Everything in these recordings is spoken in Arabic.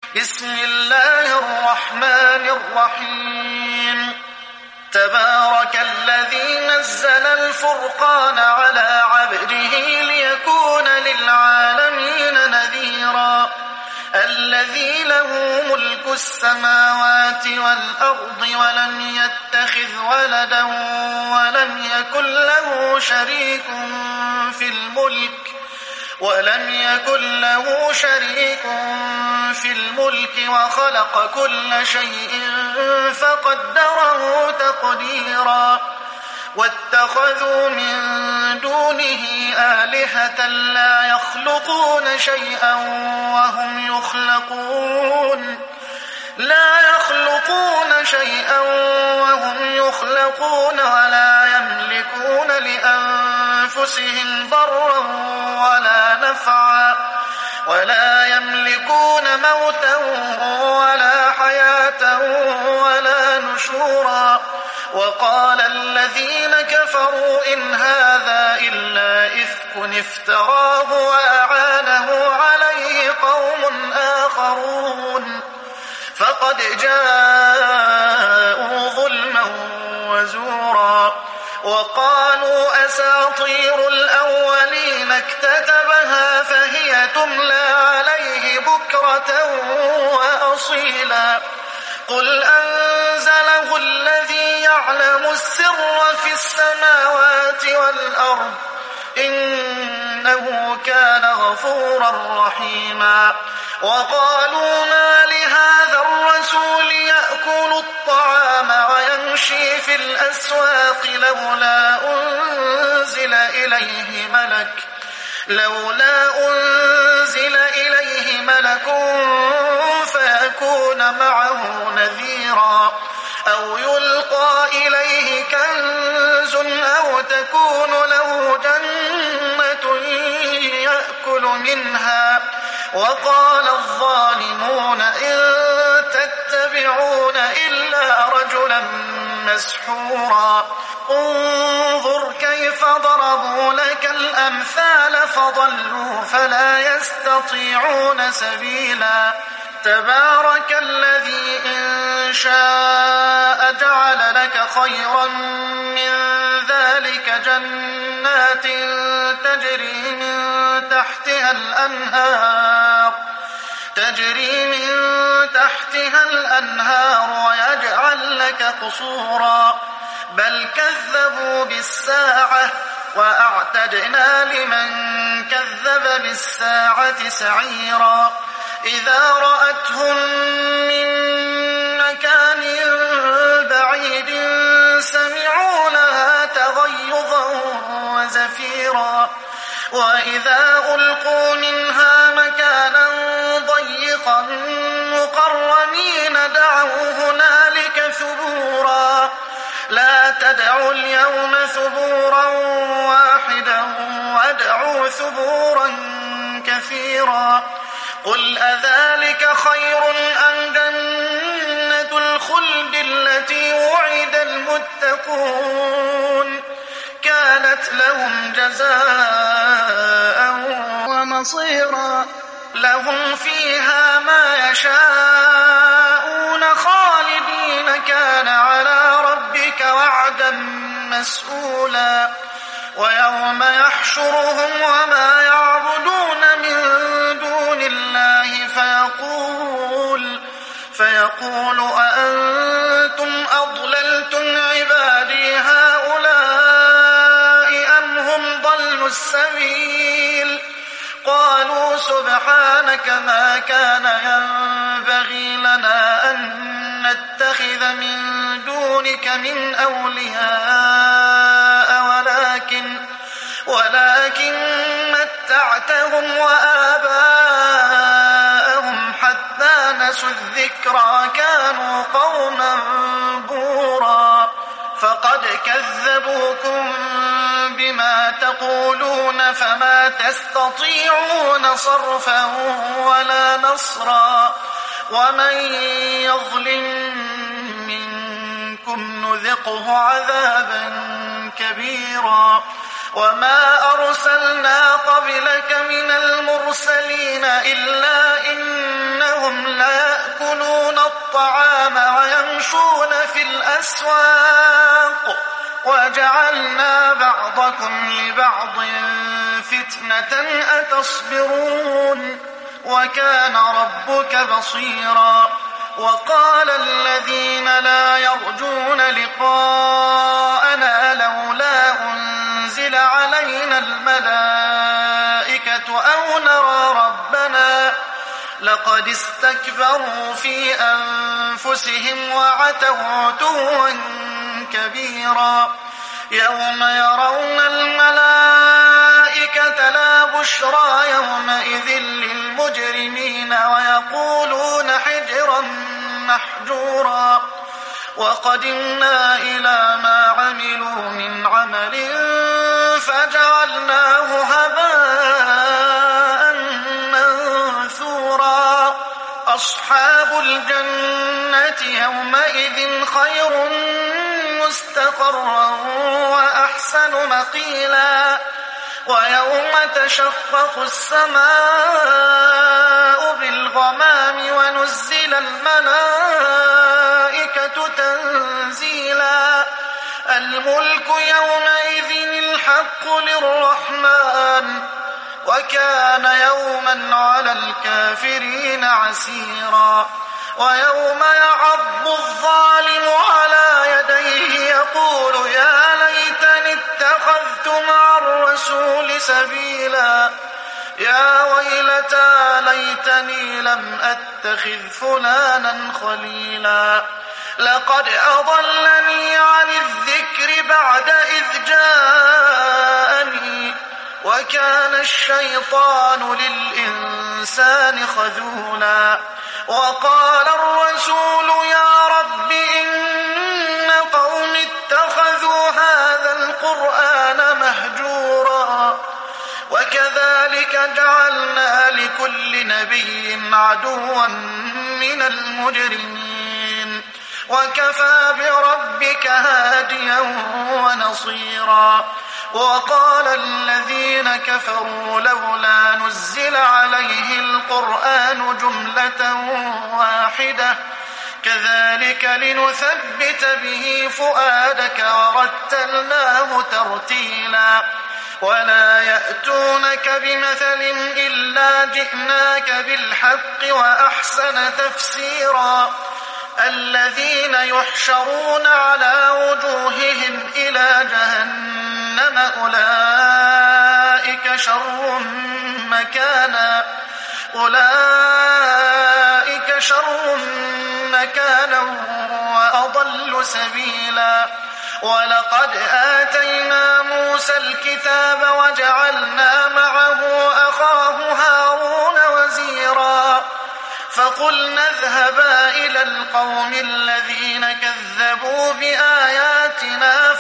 بسم الله الرحمن الرحيم تبارك الذي نزل الفرقان على عبده ليكون للعالمين نذيرا الذي له ملك السماوات والأرض ولم يتخذ ولدا ولم يكن له شريك في الملك وخلق كل شيء فقدره تقديرا واتخذوا من دونه آلهة لا يخلقون شيئا وهم يخلقون ولا يملكون لأنفسهم ضرا ولا نفعا ولا يملكون موتا ولا حياة ولا نشورا وقال الذين كفروا إن هذا إلا إفك افتراه وأعانه عليه قوم آخرون فقد جاءوا ظلما وزورا وقالوا أساطير الأولين اكتتبها فهي تملى عليه بكرة وأصيلا قل أنزله الذي يعلم السر في السماوات والأرض إنه كان غفورا رحيما وقالوا ما لهذا الرسول يأكل الطعام ويمشي في الأسواق لولا أنزل إليه ملك فيكون معه نذيرا أو يلقى إليه كنز أو تكون له جنة يأكل منها وقال الظالمون إن تتبعون إلا رجلا مسحورا انظر كيف ضربوا لك الأمثال فضلوا فلا يستطيعون سبيلا تبارك الذي إن شاء جعل لك خيرا من ذلك جنات تجري من تحتها الأنهار ويجعل لك قصورا بل كذبوا بالساعة وأعتدنا لمن كذب بالساعة سعيرا إذا رأتهم من مكان بعيد سمعوا لها تغيظا وزفيرا وإذا ألقوا منها مكانا ضيقا مقرنين دعوا هنالك ثبورا لا تدعوا اليوم ثبورا واحدا وادعوا ثبورا كثيرا قل أذلك خير أم جنة الخلد التي وعد المتقون كانت لهم جزاء ومصيرا لهم فيها ما يشاءون خالدين كان على ربك وعدا مسئولا ويوم يحشرهم وما يعبدون من دون الله فيقول أأنتم أضللتم عبادي هؤلاء أم هم ضلوا السبيل قالوا سبحانك ما كان ينبغي لنا أن نتخذ من دونك من أولياء ولكن متعتهم وآباءهم حتى نسوا الذكرى كانوا قوما بورا فقد كذبوكم بما تقولون فما تستطيعون صرفا ولا نصرا ومن يظلم منكم نذقه عذابا كبيرا وما أرسلنا قبلك من المرسلين إلا إنهم لا يأكلون الطعام ويمشون في الأسواق وجعلنا بعضكم لبعض فتنة أتصبرون وكان ربك بصيرا. وقال الذين لا يرجون لقاءنا لولا أنزل علينا الملائكة أو نرى ربنا لقد استكبروا في أنفسهم وعتوا عتوا كبيرا. يوم يرون الملائكة لا بشرى يومئذ للمجرمين ويقولون حجرا محجورا. وقدمنا إلى ما عملوا من عمل فجعلناه هباء منثورا. أصحاب الجنة يومئذ خير مستقرا وأحسن مقيلا. ويوم تشقق السماء بالغمام ونزل الملائكة تنزيلا. الملك يومئذ الحق للرحمن وكان يوما على الكافرين عسيرا. ويوم يعض الظالم على يديه يقول يا ليتني اتخذت مع الرسول سبيلا. يا ويلتى ليتني لم أتخذ فلانا خليلا. لقد أضلني عن الذكر بعد إذ جاءني وكان الشيطان للإنسان خذولا. وقال الرسول يا رب إن قوم اتخذوا هذا القرآن مهجورا. وكذلك جعلنا لكل نبي عدوا من المجرمين وكفى بربك هاديا ونصيرا. وقال الذين كفروا لولا نزل عليه القرآن جملة واحدة كذلك لنثبت به فؤادك ورتلناه ترتيلا. ولا يأتونك بمثل إلا جئناك بالحق وأحسن تفسيرا. الذين يحشرون على وجوههم إلى جهنم أولئك شر مكانا وأضل سبيلا. ولقد آتينا موسى الكتاب وجعلنا معه أخاه هارون وزيرا. فقلنا اذهبا إلى القوم الذين كذبوا بآياتنا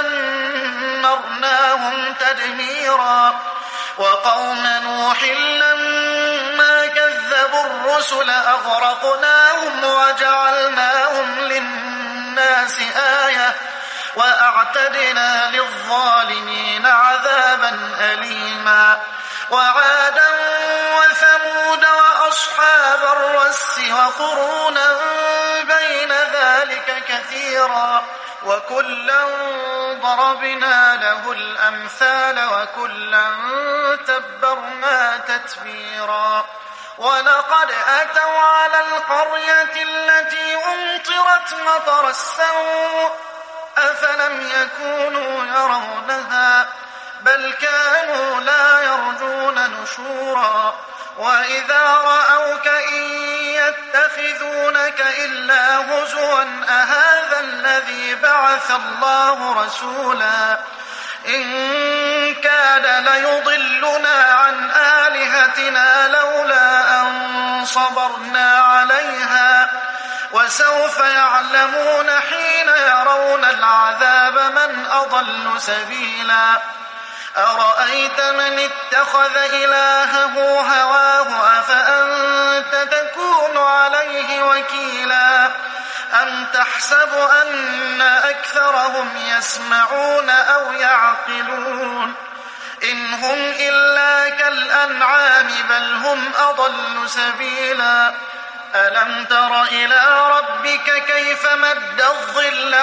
فدمرناهم تدميرا. وقوم نوح لما كذبوا الرسل أغرقناهم وجعلناهم للناس آية وأعتدنا للظالمين عذابا أليما. وعادا وثمود وأصحاب الرس وقرونا بين ذلك كثيرا. وكلا ضربنا له الأمثال وكلا تبرنا تتبيرا. ولقد أتوا على القرية التي أمطرت مطر السوء أفلم يكونوا يرونها بل كانوا لا يرجون نشورا. وإذا رأوك إن يتخذونك إلا هزوا أهذا الذي بعث الله رسولا. إن كاد ليضلنا عن آلهتنا لولا أن صبرنا عليها وسوف يعلمون حين يرون العذاب من أضل سبيلا. أرأيت من اتخذ إلهه هواه أفأنت تكون عليه وكيلا. أم تحسب أن أكثرهم يسمعون أو يعقلون إن هم إلا كالأنعام بل هم أضل سبيلا. ألم تر إلى ربك كيف مد الظل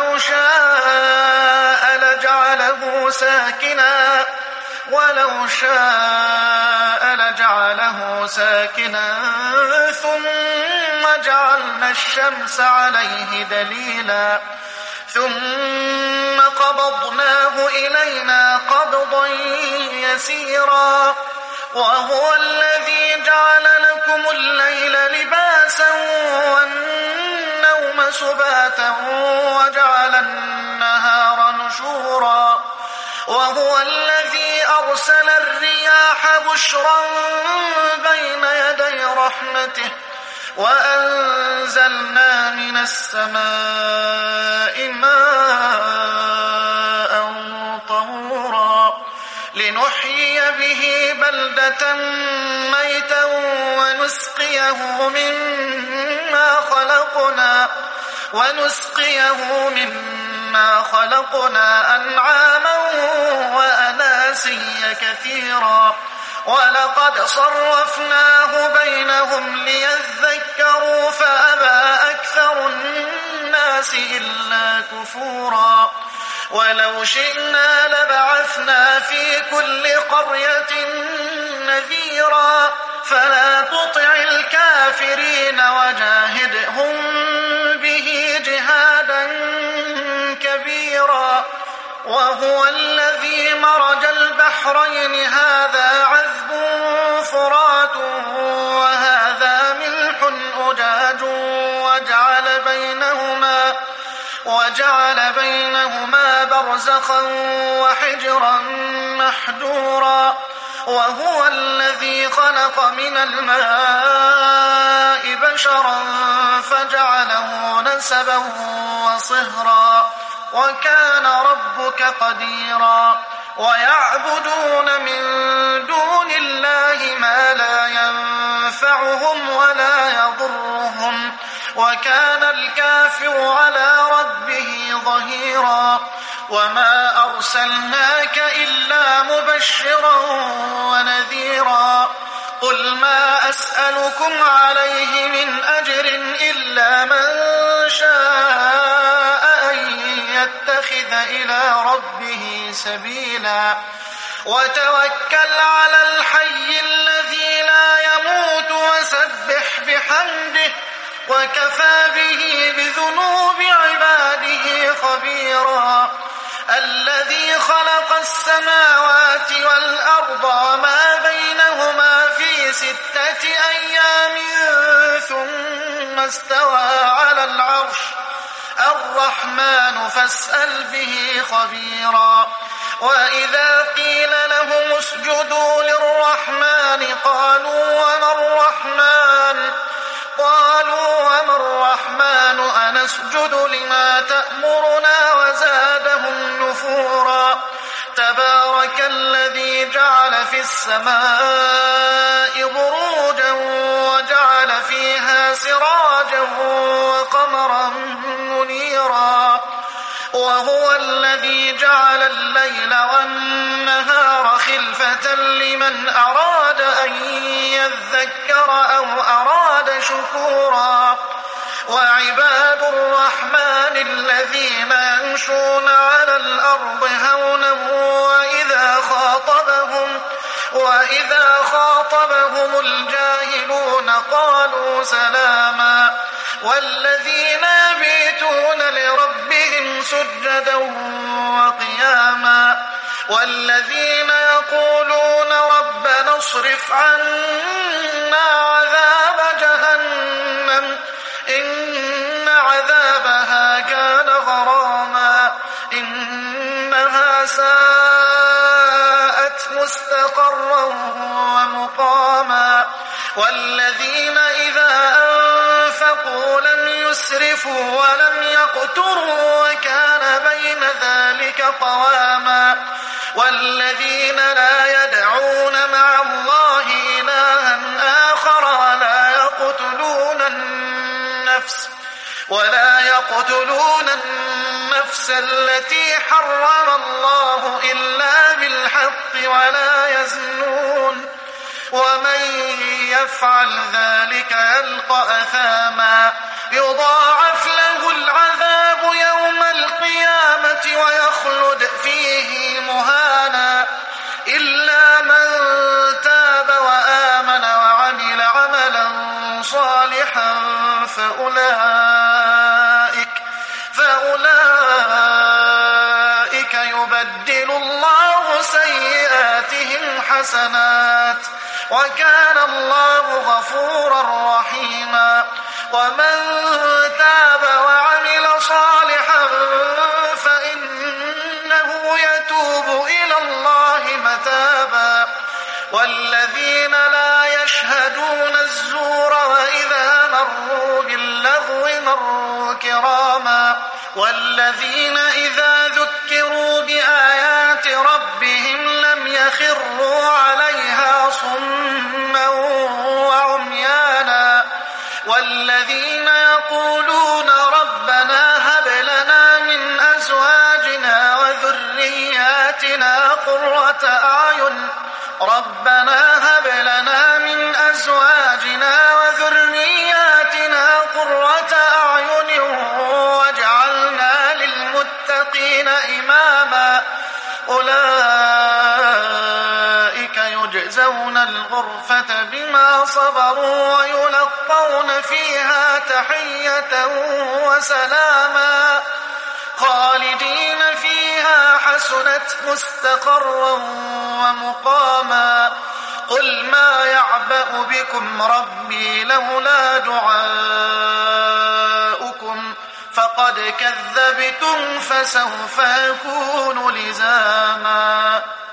ولو شاء لجعله ساكنا ثم جعلنا الشمس عليه دليلا ثم قبضناه إلينا قبضا يسيرا وهو الذي جعل لكم الليل لباسا والنوم سباتا وجعل النهار نشورا وهو الذي أرسل الرياح بشرا بين يدي رحمته وأنزلنا من السماء ماء طهورا لنحيي به بلدة ميتا ونسقيه مما خلقنا أنعاما وأناسيا كثيرا ولقد صرفناه بينهم ليذكروا فأبى أكثر الناس إلا كفورا ولو شئنا لبعثنا في كل قرية نذيرا فلا تطع الكافرين وجاهدهم به جهادا كبيرا وهو الذي مرج البحرين هذا عذب فرات وهذا ملح أجاج وجعل بينهما برزخا وحجرا محجورا وهو الذي خلق من الماء بشرا فجعله نسبا وصهرا وكان ربك قديرا ويعبدون من دون الله ما لا ينفعهم ولا يضرهم وكان الكافر على ربه ظهيرا وما أرسلناك إلا مبشرا ونذيرا قل ما أسألكم عليه من أجر إلا من شاء أن يتخذ إلى ربه سبيلا وتوكل على الحي الذي لا يموت وسبح بحمده وكفى به بذنوب عباده خبيرا الذي خلق السماوات والأرض وما بينهما في 6 أيام ثم استوى على العرش الرحمن فاسأل به خبيرا وإذا قيل لهم اسجدوا للرحمن قالوا وما الرحمن أنسجد لما تأمرنا وزادهم نفورا تبارك الذي جعل في السماء بروجا وجعل فيها سراجا وقمرا منيرا وهو الذي جعل الليل والنهار خلفة لمن أراد أن يذكر أو أراد شكورا وعباد الرحمن الذين يمشون على الأرض هونا وإذا خاطبهم الجاهلون قالوا سلاما والذين يبيتون لربهم سجدا وقياما والذين يقولون ربنا اصرف عنا عذاب جهنم إن عذابها كان غراما إنها ساءت مستقرا ومقاما والذين إذا أنفقوا لم يسرفوا ولم يقتروا وكان بين ذلك قواما والذين لا يدعون مع الله إلها آخر ولا يقتلون النفس التي حرم الله إلا بالحق ومن يفعل ذلك يلقى أثاما يضاعف له العذاب يوم القيامة ويخلد فيه مهانا إلا من تاب وآمن وعمل عملا صالحا فأولئك يبدل الله سيئاتهم حسنات وكان الله غفورا رحيما ومن تاب وعمل صالحا فإنه يتوب إلى الله متابا والذين لا يشهدون الزور وإذا مروا باللغو مروا كراما والذين إذا ذكروا بآيات ربهم لم يخروا عليها صما وعميانا والذين يقولون ربنا هب لنا من أزواجنا وذرياتنا قرة أعين واجعلنا للمتقين إماما أولئك يجزون الغرفة بما صبروا ويلقون فيها تحية وسلاما خالدين فيها حسنت مستقرا ومقاما قل ما يعبأ بكم ربي لولا دعاؤكم فقد كذبتم فسوف يكون لزاما